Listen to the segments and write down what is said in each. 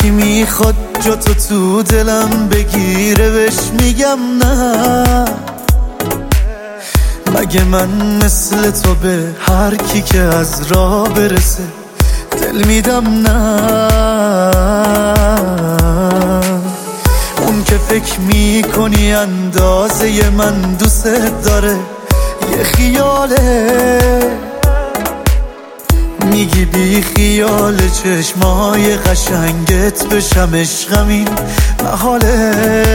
کی میخواد جا تو دلم بگیره بهش میگم نه. مگه من مثل تو به هر کی که از راه برسه دل میدم نه؟ اون که فکر میکنی اندازه من دوست داره یه خیاله، میگی بی خیال چشمای قشنگت بشم عشقم این محاله.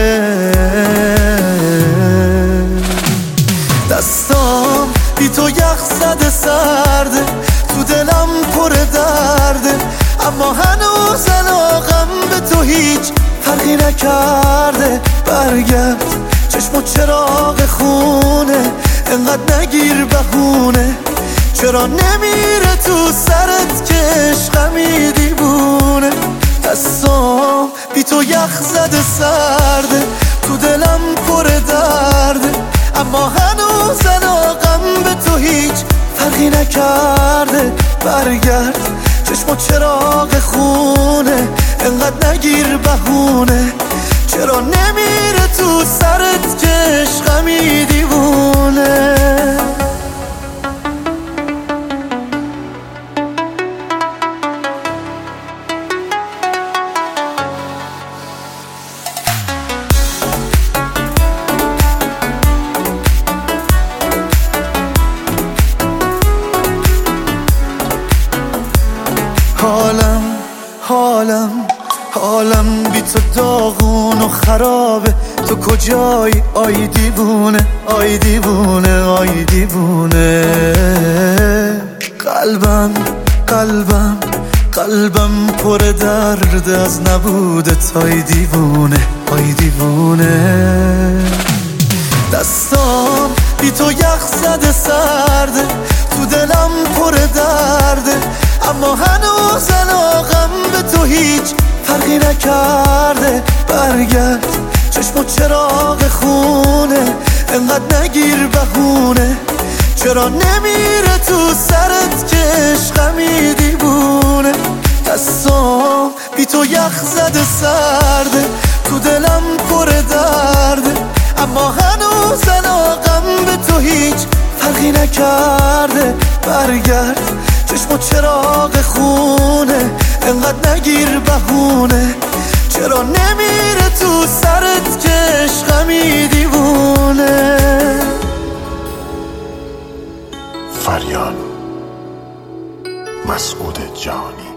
دستام بی تو یخ زده سرده، تو دلم پر درده، اما هنوز علاقم به تو هیچ فرقی نکرده. برگرد چشم و چراغ خونه، انقدر نگیر بهونه، چرا نمیره تو سرت که عشقمی دیوونه. دستام بی تو یخ زده سرده، تو دلم پر درده، اما هنوز علاقم به تو هیچ فرقی نکرده. برگرد چشم و چراغ خونه، انقدر نگیر بهونه، چرا نمیره تو سرت که عشقمی دیوونه. حالم بی تو داغون و خرابه، تو کجایی آی دیوونه، آی دیوونه، آی دیوونه. قلبم پر درد از نبودت آی دیوونه، آی دیوونه. دستام بی تو یخ زده سرده، تو دلم پر درده، اما هنوز علاقم به تو هیچ فرقی نکرده. برگرد چشم و چراغ خونه، انقدر نگیر بهونه، چرا نمیره تو سرت که عشقمی دیوونه. دستام بی تو یخ زده سرده، تو دلم پر درده، اما هنوز علاقم به تو هیچ فرقی نکرده. برگرد چشم و چراغ خونه، انقدر نگیر بهونه، چرا نمیره تو سرت که عشقمی دیوونه. فریال مسعود جانی.